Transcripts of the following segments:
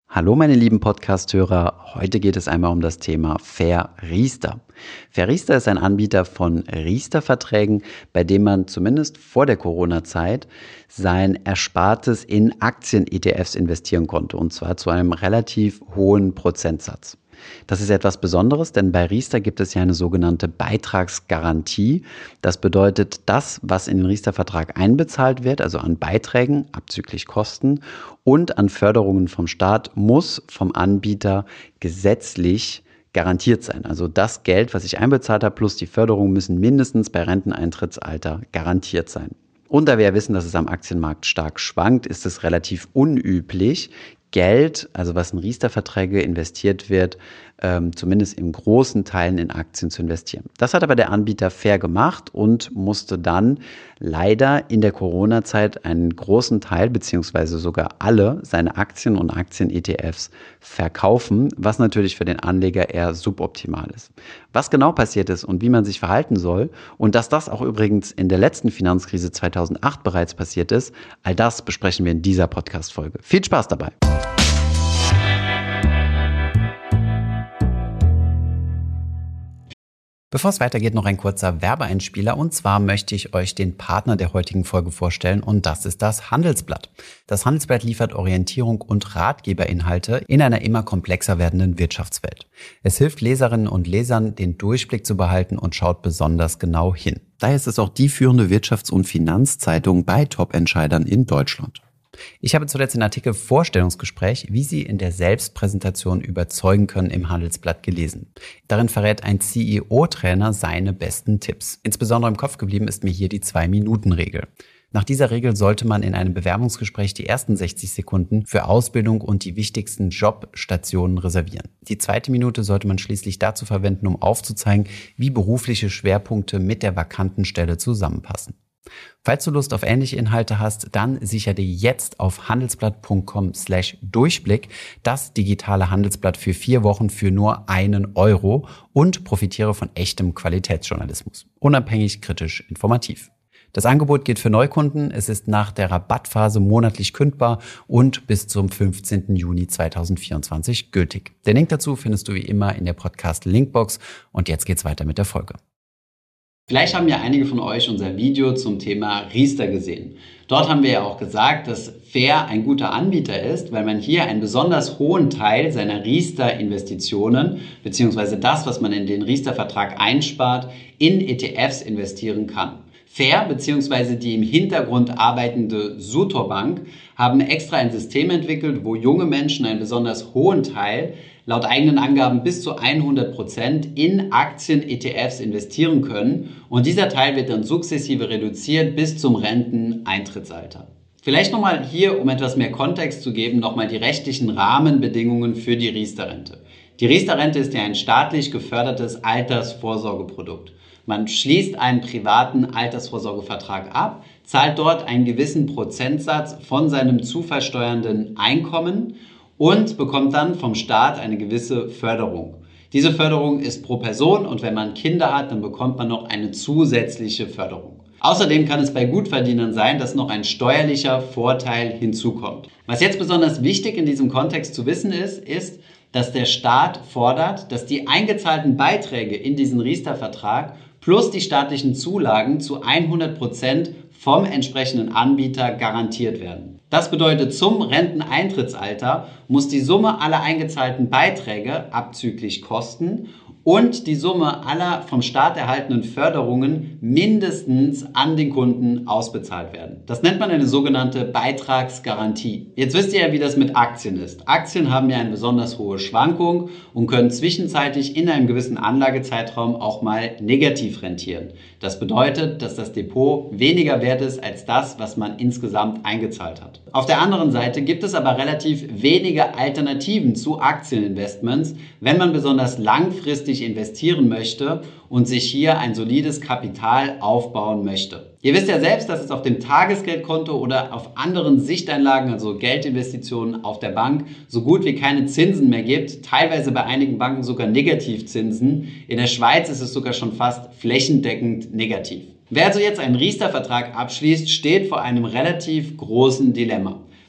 Hallo meine lieben Podcast-Hörer, heute geht es einmal um das Thema Fair Riester. Fair Riester ist ein Anbieter von Riester-Verträgen, bei dem man zumindest vor der Corona-Zeit sein Erspartes in Aktien-ETFs investieren konnte, und zwar zu einem relativ hohen Prozentsatz. Das ist etwas Besonderes, denn bei Riester gibt es ja eine sogenannte Beitragsgarantie. Das bedeutet, das, was in den Riester-Vertrag einbezahlt wird, also an Beiträgen abzüglich Kosten und an Förderungen vom Staat, muss vom Anbieter gesetzlich garantiert sein. Also das Geld, was ich einbezahlt habe, plus die Förderung müssen mindestens bei Renteneintrittsalter garantiert sein. Und da wir ja wissen, dass es am Aktienmarkt stark schwankt, ist es relativ unüblich, Geld, also was in Riester-Verträge investiert wird, zumindest in großen Teilen in Aktien zu investieren. Das hat aber der Anbieter fair gemacht und musste dann leider in der Corona-Zeit einen großen Teil beziehungsweise sogar alle seine Aktien und Aktien-ETFs verkaufen, was natürlich für den Anleger eher suboptimal ist. Was genau passiert ist und wie man sich verhalten soll und dass das auch übrigens in der letzten Finanzkrise 2008 bereits passiert ist, all das besprechen wir in dieser Podcast-Folge. Viel Spaß dabei! Bevor es weitergeht, noch ein kurzer Werbeeinspieler, und zwar möchte ich euch den Partner der heutigen Folge vorstellen, und das ist das Handelsblatt. Das Handelsblatt liefert Orientierung und Ratgeberinhalte in einer immer komplexer werdenden Wirtschaftswelt. Es hilft Leserinnen und Lesern, den Durchblick zu behalten und schaut besonders genau hin. Daher ist es auch die führende Wirtschafts- und Finanzzeitung bei Top-Entscheidern in Deutschland. Ich habe zuletzt den Artikel Vorstellungsgespräch, wie Sie in der Selbstpräsentation überzeugen können, im Handelsblatt gelesen. Darin verrät ein CEO-Trainer seine besten Tipps. Insbesondere im Kopf geblieben ist mir hier die 2-Minuten-Regel. Nach dieser Regel sollte man in einem Bewerbungsgespräch die ersten 60 Sekunden für Ausbildung und die wichtigsten Jobstationen reservieren. Die zweite Minute sollte man schließlich dazu verwenden, um aufzuzeigen, wie berufliche Schwerpunkte mit der vakanten Stelle zusammenpassen. Falls du Lust auf ähnliche Inhalte hast, dann sichere dir jetzt auf handelsblatt.com/Durchblick das digitale Handelsblatt für 4 Wochen für nur €1 und profitiere von echtem Qualitätsjournalismus. Unabhängig, kritisch, informativ. Das Angebot gilt für Neukunden. Es ist nach der Rabattphase monatlich kündbar und bis zum 15. Juni 2024 gültig. Den Link dazu findest du wie immer in der Podcast-Linkbox, und jetzt geht's weiter mit der Folge. Vielleicht haben ja einige von euch unser Video zum Thema Riester gesehen. Dort haben wir ja auch gesagt, dass Fair ein guter Anbieter ist, weil man hier einen besonders hohen Teil seiner Riester-Investitionen bzw. das, was man in den Riester-Vertrag einspart, in ETFs investieren kann. Fair bzw. die im Hintergrund arbeitende Sutor Bank haben extra ein System entwickelt, wo junge Menschen einen besonders hohen Teil, laut eigenen Angaben bis zu 100%, in Aktien-ETFs investieren können, und dieser Teil wird dann sukzessive reduziert bis zum Renteneintrittsalter. Vielleicht nochmal hier, um etwas mehr Kontext zu geben, nochmal die rechtlichen Rahmenbedingungen für die Riester-Rente. Die Riester-Rente ist ja ein staatlich gefördertes Altersvorsorgeprodukt. Man schließt einen privaten Altersvorsorgevertrag ab, zahlt dort einen gewissen Prozentsatz von seinem zu versteuernden Einkommen und bekommt dann vom Staat eine gewisse Förderung. Diese Förderung ist pro Person, und wenn man Kinder hat, dann bekommt man noch eine zusätzliche Förderung. Außerdem kann es bei Gutverdienern sein, dass noch ein steuerlicher Vorteil hinzukommt. Was jetzt besonders wichtig in diesem Kontext zu wissen ist, dass der Staat fordert, dass die eingezahlten Beiträge in diesen Riester-Vertrag plus die staatlichen Zulagen zu 100% vom entsprechenden Anbieter garantiert werden. Das bedeutet, zum Renteneintrittsalter muss die Summe aller eingezahlten Beiträge abzüglich Kosten und die Summe aller vom Staat erhaltenen Förderungen mindestens an den Kunden ausbezahlt werden. Das nennt man eine sogenannte Beitragsgarantie. Jetzt wisst ihr ja, wie das mit Aktien ist. Aktien haben ja eine besonders hohe Schwankung und können zwischenzeitlich in einem gewissen Anlagezeitraum auch mal negativ rentieren. Das bedeutet, dass das Depot weniger wert ist als das, was man insgesamt eingezahlt hat. Auf der anderen Seite gibt es aber relativ wenige Alternativen zu Aktieninvestments, wenn man besonders langfristig investieren möchte und sich hier ein solides Kapital aufbauen möchte. Ihr wisst ja selbst, dass es auf dem Tagesgeldkonto oder auf anderen Sichteinlagen, also Geldinvestitionen auf der Bank, so gut wie keine Zinsen mehr gibt, teilweise bei einigen Banken sogar Negativzinsen. In der Schweiz ist es sogar schon fast flächendeckend negativ. Wer also jetzt einen Riester-Vertrag abschließt, steht vor einem relativ großen Dilemma.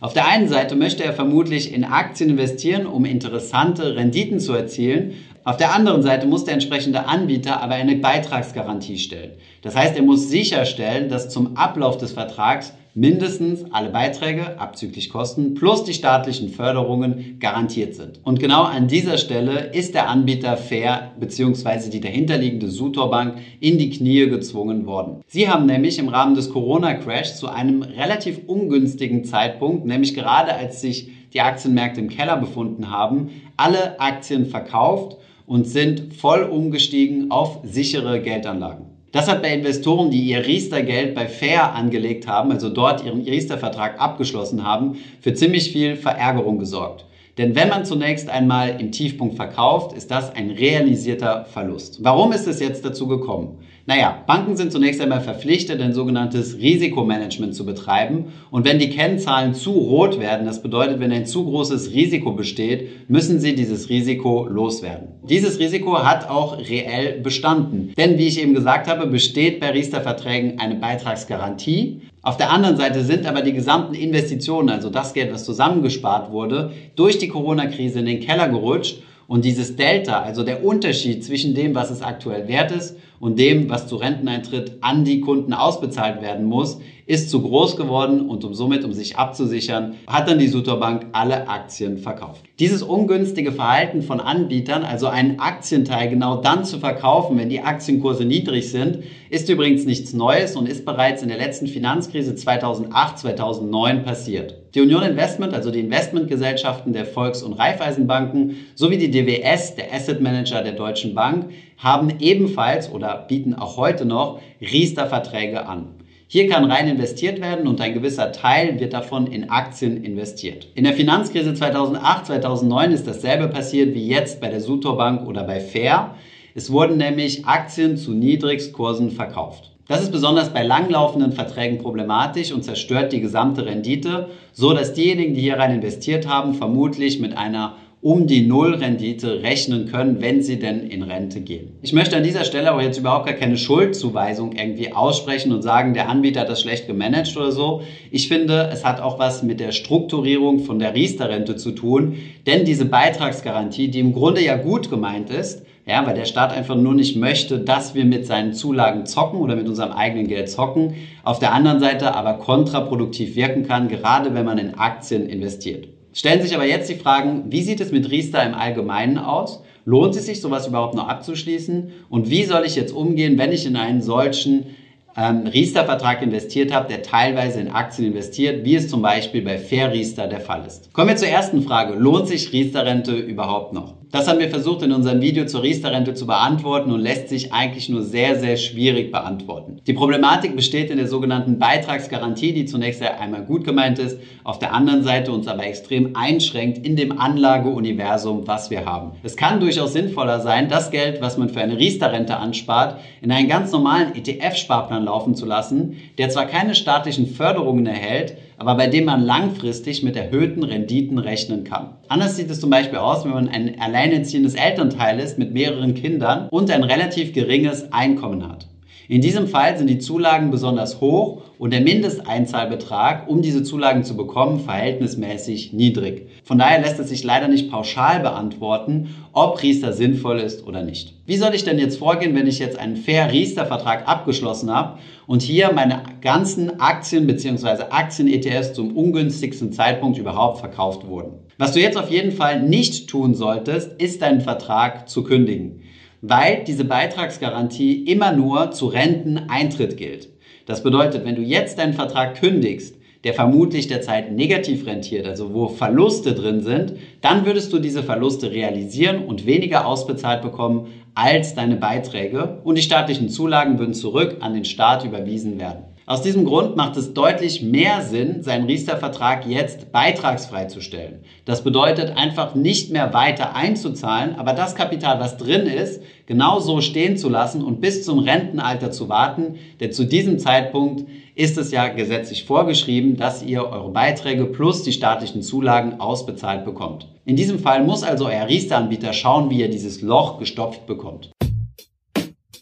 Auf der einen Seite möchte er vermutlich in Aktien investieren, um interessante Renditen zu erzielen. Auf der anderen Seite muss der entsprechende Anbieter aber eine Beitragsgarantie stellen. Das heißt, er muss sicherstellen, dass zum Ablauf des Vertrags mindestens alle Beiträge, abzüglich Kosten, plus die staatlichen Förderungen garantiert sind. Und genau an dieser Stelle ist der Anbieter Fair bzw. die dahinterliegende Sutor Bank in die Knie gezwungen worden. Sie haben nämlich im Rahmen des Corona-Crashs zu einem relativ ungünstigen Zeitpunkt, nämlich gerade als sich die Aktienmärkte im Keller befunden haben, alle Aktien verkauft und sind voll umgestiegen auf sichere Geldanlagen. Das hat bei Investoren, die ihr Riester-Geld bei Fair angelegt haben, also dort ihren Riester-Vertrag abgeschlossen haben, für ziemlich viel Verärgerung gesorgt. Denn wenn man zunächst einmal im Tiefpunkt verkauft, ist das ein realisierter Verlust. Warum ist es jetzt dazu gekommen? Naja, Banken sind zunächst einmal verpflichtet, ein sogenanntes Risikomanagement zu betreiben. Und wenn die Kennzahlen zu rot werden, das bedeutet, wenn ein zu großes Risiko besteht, müssen sie dieses Risiko loswerden. Dieses Risiko hat auch reell bestanden. Denn wie ich eben gesagt habe, besteht bei Riester-Verträgen eine Beitragsgarantie. Auf der anderen Seite sind aber die gesamten Investitionen, also das Geld, was zusammengespart wurde, durch die Corona-Krise in den Keller gerutscht. Und dieses Delta, also der Unterschied zwischen dem, was es aktuell wert ist und dem, was zu Renteneintritt an die Kunden ausbezahlt werden muss, ist zu groß geworden und um sich abzusichern, hat dann die Sutor Bank alle Aktien verkauft. Dieses ungünstige Verhalten von Anbietern, also einen Aktienteil genau dann zu verkaufen, wenn die Aktienkurse niedrig sind, ist übrigens nichts Neues und ist bereits in der letzten Finanzkrise 2008, 2009 passiert. Die Union Investment, also die Investmentgesellschaften der Volks- und Raiffeisenbanken, sowie die DWS, der Asset Manager der Deutschen Bank, haben ebenfalls oder bieten auch heute noch Riester-Verträge an. Hier kann rein investiert werden und ein gewisser Teil wird davon in Aktien investiert. In der Finanzkrise 2008, 2009 ist dasselbe passiert wie jetzt bei der Sutor Bank oder bei Fair. Es wurden nämlich Aktien zu Niedrigstkursen verkauft. Das ist besonders bei langlaufenden Verträgen problematisch und zerstört die gesamte Rendite, so dass diejenigen, die hier rein investiert haben, vermutlich mit einer die Nullrendite rechnen können, wenn sie denn in Rente gehen. Ich möchte an dieser Stelle aber jetzt überhaupt gar keine Schuldzuweisung irgendwie aussprechen und sagen, der Anbieter hat das schlecht gemanagt oder so. Ich finde, es hat auch was mit der Strukturierung von der Riester-Rente zu tun, denn diese Beitragsgarantie, die im Grunde ja gut gemeint ist, ja, weil der Staat einfach nur nicht möchte, dass wir mit seinen Zulagen zocken oder mit unserem eigenen Geld zocken, auf der anderen Seite aber kontraproduktiv wirken kann, gerade wenn man in Aktien investiert. Stellen sich aber jetzt die Fragen, wie sieht es mit Riester im Allgemeinen aus? Lohnt es sich, sowas überhaupt noch abzuschließen? Und wie soll ich jetzt umgehen, wenn ich in einen solchen Riester-Vertrag investiert habe, der teilweise in Aktien investiert, wie es zum Beispiel bei Fair Riester der Fall ist? Kommen wir zur ersten Frage. Lohnt sich Riester-Rente überhaupt noch? Das haben wir versucht in unserem Video zur Riester-Rente zu beantworten und lässt sich eigentlich nur sehr, sehr schwierig beantworten. Die Problematik besteht in der sogenannten Beitragsgarantie, die zunächst einmal gut gemeint ist, auf der anderen Seite uns aber extrem einschränkt in dem Anlageuniversum, was wir haben. Es kann durchaus sinnvoller sein, das Geld, was man für eine Riester-Rente anspart, in einen ganz normalen ETF-Sparplan laufen zu lassen, der zwar keine staatlichen Förderungen erhält, aber bei dem man langfristig mit erhöhten Renditen rechnen kann. Anders sieht es zum Beispiel aus, wenn man ein alleinerziehendes Elternteil ist mit mehreren Kindern und ein relativ geringes Einkommen hat. In diesem Fall sind die Zulagen besonders hoch und der Mindesteinzahlbetrag, um diese Zulagen zu bekommen, verhältnismäßig niedrig. Von daher lässt es sich leider nicht pauschal beantworten, ob Riester sinnvoll ist oder nicht. Wie soll ich denn jetzt vorgehen, wenn ich jetzt einen Fair-Riester-Vertrag abgeschlossen habe und hier meine ganzen Aktien bzw. Aktien-ETFs zum ungünstigsten Zeitpunkt überhaupt verkauft wurden? Was du jetzt auf jeden Fall nicht tun solltest, ist deinen Vertrag zu kündigen, weil diese Beitragsgarantie immer nur zu Renteneintritt gilt. Das bedeutet, wenn du jetzt deinen Vertrag kündigst, der vermutlich derzeit negativ rentiert, also wo Verluste drin sind, dann würdest du diese Verluste realisieren und weniger ausbezahlt bekommen als deine Beiträge und die staatlichen Zulagen würden zurück an den Staat überwiesen werden. Aus diesem Grund macht es deutlich mehr Sinn, seinen Riester-Vertrag jetzt beitragsfrei zu stellen. Das bedeutet einfach nicht mehr weiter einzuzahlen, aber das Kapital, was drin ist, genau so stehen zu lassen und bis zum Rentenalter zu warten, denn zu diesem Zeitpunkt ist es ja gesetzlich vorgeschrieben, dass ihr eure Beiträge plus die staatlichen Zulagen ausbezahlt bekommt. In diesem Fall muss also euer Riester-Anbieter schauen, wie ihr dieses Loch gestopft bekommt.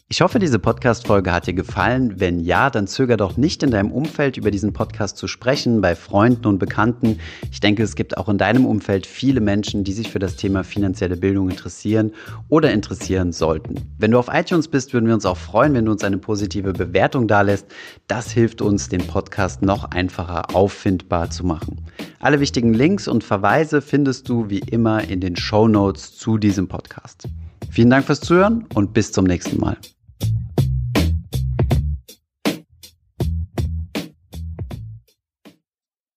Ich hoffe, diese Podcast-Folge hat dir gefallen. Wenn ja, dann zöger doch nicht, in deinem Umfeld über diesen Podcast zu sprechen, bei Freunden und Bekannten. Ich denke, es gibt auch in deinem Umfeld viele Menschen, die sich für das Thema finanzielle Bildung interessieren oder interessieren sollten. Wenn du auf iTunes bist, würden wir uns auch freuen, wenn du uns eine positive Bewertung dalässt. Das hilft uns, den Podcast noch einfacher auffindbar zu machen. Alle wichtigen Links und Verweise findest du wie immer in den Shownotes zu diesem Podcast. Vielen Dank fürs Zuhören und bis zum nächsten Mal.